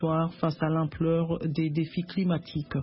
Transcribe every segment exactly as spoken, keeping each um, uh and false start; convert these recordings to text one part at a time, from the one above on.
face à l'ampleur des défis climatiques.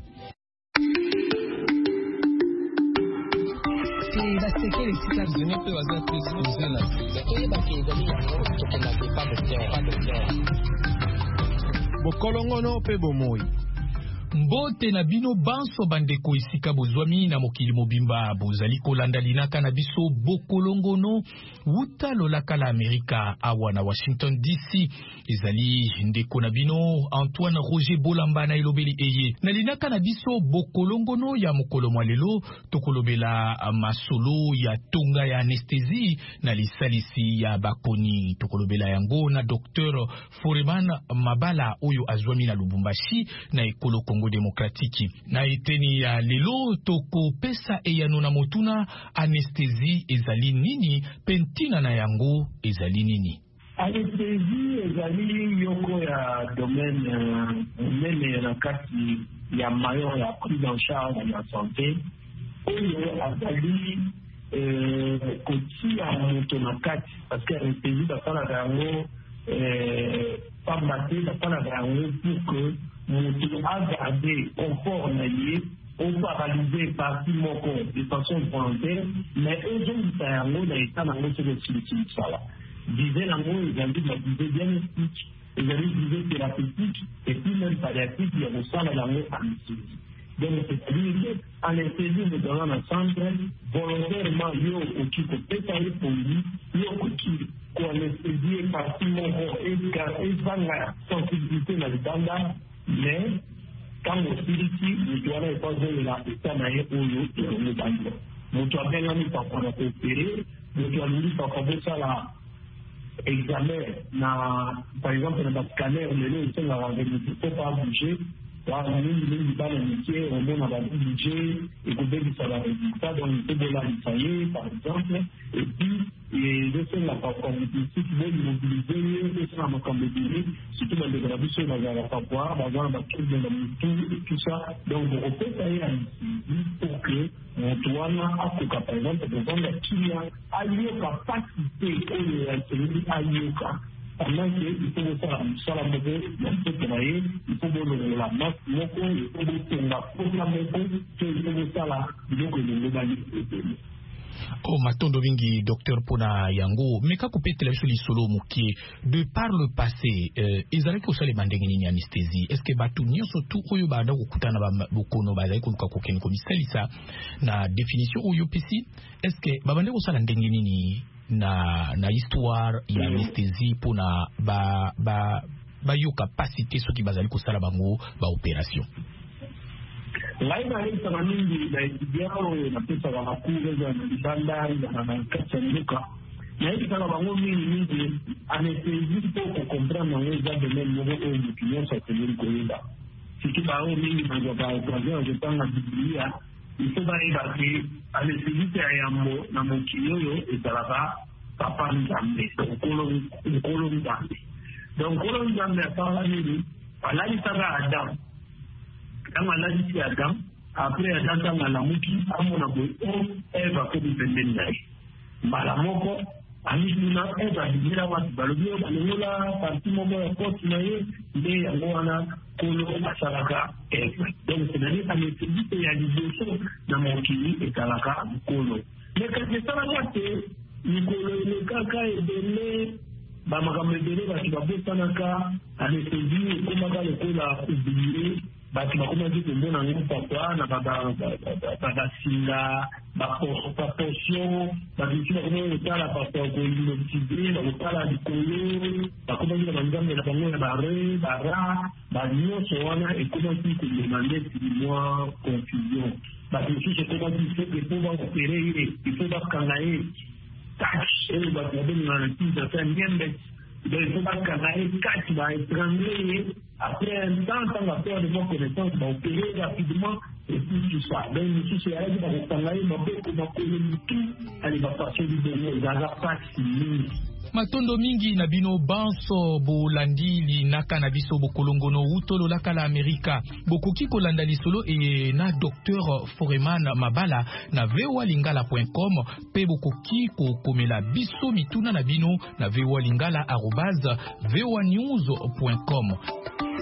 Bokolongono pe bomoi. Mbote na bino banso bandeko isika bozwami na mokili mobimba bozali kolanda linaka na biso bokolongono wuta lolaka la Amerika awa na Washington D C ezali ndeko na bino Antoine Roger Bolamba na ilobeli eye na linaka na biso bokolongono ya mokolo mwalelo tokolobela masolo ya tonga ya anesthésie na lisalisi ya bakoni tokolobela yango na docteur Foreman Mabala oyo azwami na Lubumbashi na ekolo Congo Démocratique na eteni ya lelo toko pesa eyano na motuna anesthésie ezali nini pentina na yango ezali nini. Anesthésie ezali yoko ya domaine mene na kati ya mayo ya prise en charge ya santé oyo azali kotia moto na kati parce que anesthésie basala yango pambate basala yango pour que moto a gardé confort na ye on peut réaliser partie moko de façon volontaire mais aujourd'hui yango na état nango c'est le solution sala disait nango ezali na disait diagnostic ezali disait thérapeutique et puis même palliatique ya kosala yango anesthésie donc c'est-à-dire que anesthésie de dans le centre volontairement yo oki kopesa ye pongi yo oki koanesthésie partie moko ezanga sensibilité na libanda mais quand on spiriti moto wana ekozongela eta na ye oyo elobanda moto abengami papa na koopere moto alingi papa bosala examen na par exemple na bascanner lelo esengaka moto po pa bouger mingi bana métier omona babudget ekobebisa baresultat donc tobolalisa ye par exemple et puis ezosenga bacompétitif bomobilize ye esala makambo ebele surtout bandeko na biso bazala papoir bazala bakebe na motu et tout ça donc okopesa ye anesthésie pour que moto wana akoka par exemple kovanda kilia ayoka pasité oyo yasengi ayoka pendant que il faut faire ça la mauvaise l'enquête naie il faut donner la masse moko il faut donner la programme moko que il faut faire la donc le globalité. Oh matondo vingi docteur pona yango meka kupetela biso lisolo mukie de par le passé euh, ezali ko sale bandenge nini anesthésie est-ce que batu nyonso tu oyo banda kokutana ba bokono bazali koluka kokeni ko misalisa na définition oyo pesi est-ce que babande ko sala ndenge nini na na histoire ya anesthésie pona ba ba ba yo capacité soki bazali ko sala bango ba opération. Lai na hii sana mingi na idiao na pesa wa makuru za mbanda na na kata nuka na hii sana bango mingi mingi anesthésie pour comprendre na weza de même niveau au client ça tenir koyeba siki bao mingi na kwa occasion je tanga biblia il faut ba ibaki anesthésie ya yambo na mokiyoyo etalaka papa nzambe okolo okolo nzambe donc okolo nzambe apara nini alali saka Adam quand on a dit Adam, après Adam dans la mouki, à mon abonné, elle va faire du vendennage. Malamoko, Amina, elle va dire à votre balobio, Balola, parti momo, pote, naïe, mais à Moana, Kolo, Asaraka, et donc c'est-à-dire à l'esthésie, il y a des dossiers dans mon kili et Kalaka, Kolo. Mais quand c'est ça la tête, Nicolo, le caca est donné. Bamakambe donné, parce qu'il va faire Tanaka, anesthésie, et comment le Kola oublié. Bati bakoma dit que mon ami papa na baba baba singa ba portion ba bitu bakoma utala papa ko inotibe ba utala dikolo bakoma dit bangambe na bango na bare bara ba nyoso wana et comment dit que demander moi confusion ba bitu c'est comment dit c'est que pour opérer il faut pas kangaye tâche et ba bien na petit de faire bien il faut pas kangaye quatre ba étrangler. Après un temps, quand la peur de mon connaissance va opérer rapidement et puis tout ça. Donc, ici, c'est elle qui va reparler, ma bête, ma collègue, tout, elle va passer du dernier, elle va pas signer. Matondo mingi na bino banso bolandi linaka na biso bokolongono utolo laka la Amerika. Bokoki kolanda lisolo e na docteur Foreman Mabala na v o a lingala point com pe bokoki kokomela biso mituna na bino na v o a lingala arobase v o a news point com.